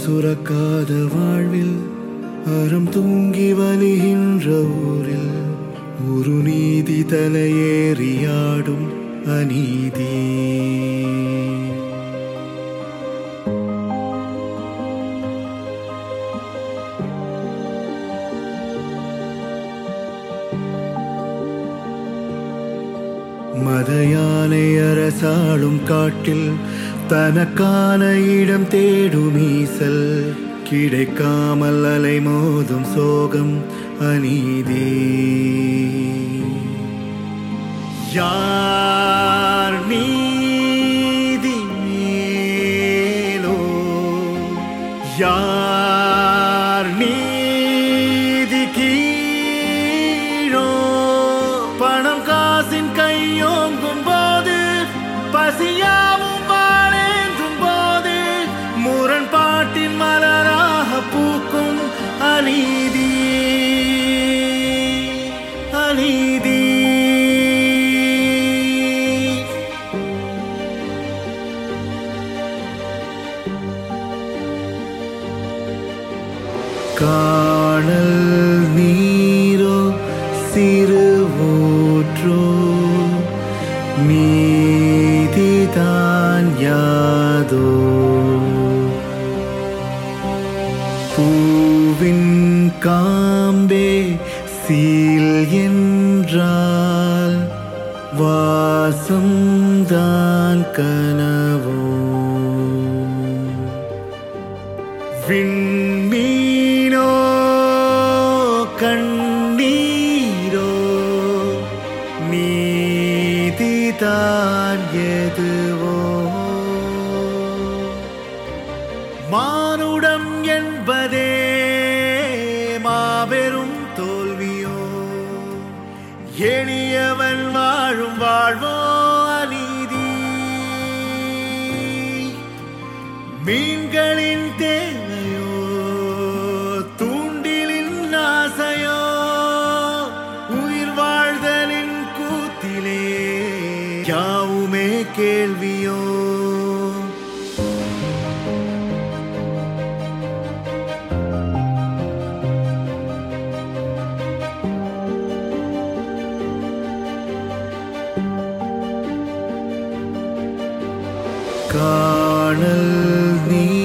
சுரக்காத வாழ்வில் அறம் தூங்கி வலிகின்ற ஊரில் ஒரு நீதி தலையேறியாடும் அநீதி. மத யானை அரசாளும் காட்டில் தனக்கான இடம் தேடும் ஈசல் கிடைக்காமல் அலைமோதும் சோகம் அநீதி. யார் நீதி மேலோ யார் நீதி கீழோ பணம் காசின் கையோங்கும் போது பசியாவும் வாழேந்தும் போது முரண்பாட்டின் மலராக பூக்கும் அநீதி அநீதி. காணல் நீரோ சிறு ஊற்றோ நீதிதான் யாதோ பூவின் காம்பே சீல் என்றால் வாசம்தான் கனவோ விண்மீனோ கண்ணீரோ நீதிதான் எதுவோ மானுடம் என்பதே மாபெரும் தோல்வியோ எளியவன் வாழும் வாழ்வோ அநீதி. மீன்களின் தேவையோ தூண்டிலின் ஆசையோ உயிர் வாழ்தலின் கூத்திலே யாவுமே கேள்வியோ. காணல் நீ